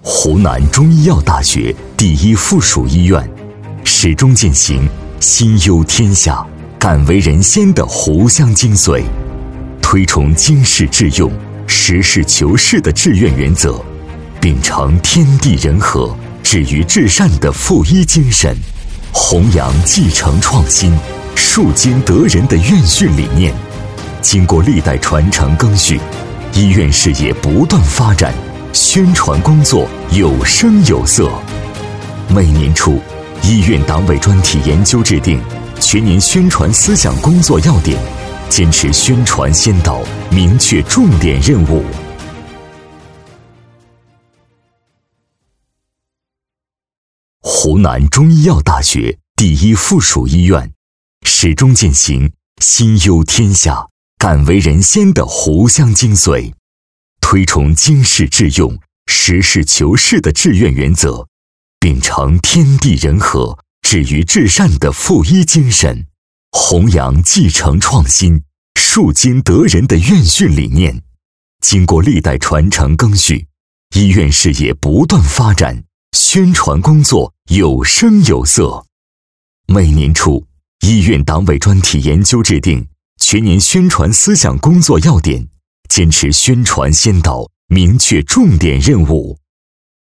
湖南中医药大学第一附属医院，始终践行心忧天下、敢为人先的湖湘精髓，推崇经世致用、实事求是的志愿原则，秉承天地人和、止于至善的赴医精神，弘扬继承创新、树精得人的院训理念。经过历代传承更续，医院事业不断发展，宣传工作有声有色。每年初，医院党委专题研究制定全年宣传思想工作要点，坚持宣传先导，明确重点任务。湖南中医药大学第一附属医院，始终践行心忧天下、敢为人先的湖湘精髓，推崇经世致用、实事求是的志愿原则，秉承天地人和、止于至善的赴医精神，弘扬继承创新、树精得人的院训理念。经过历代传承更续，医院事业不断发展，宣传工作有声有色。每年初，医院党委专题研究制定全年宣传思想工作要点，坚持宣传先导，明确重点任务。